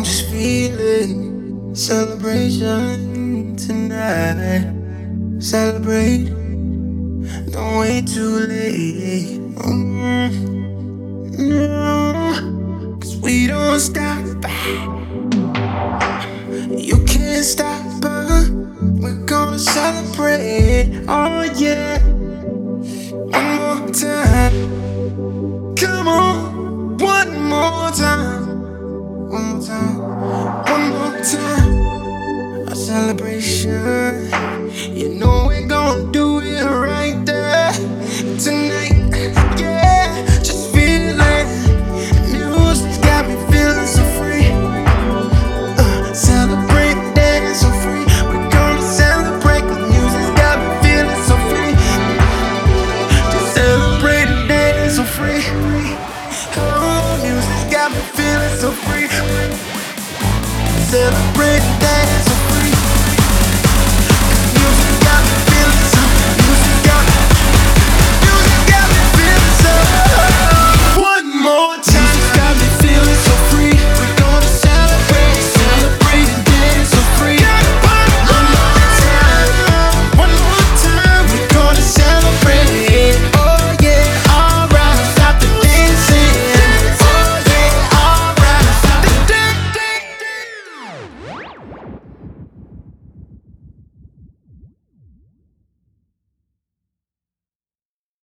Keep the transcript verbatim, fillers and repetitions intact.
just feeling celebration tonight. Celebrate, don't wait too late. Mm, no, cause we don't stop. You can't stop us. We're gonna celebrate. Oh yeah. One more time. Come on. One more time. One more time. One more time. A celebration. You know we're gonna do it right there tonight. Yeah, just feel it. Music's got me feeling so free. Uh, celebrate, dance so free. We're gonna celebrate 'cause music's got me feeling so free. Just celebrate and dance so free. Oh, music's got me feeling so free. Celebrate and dance.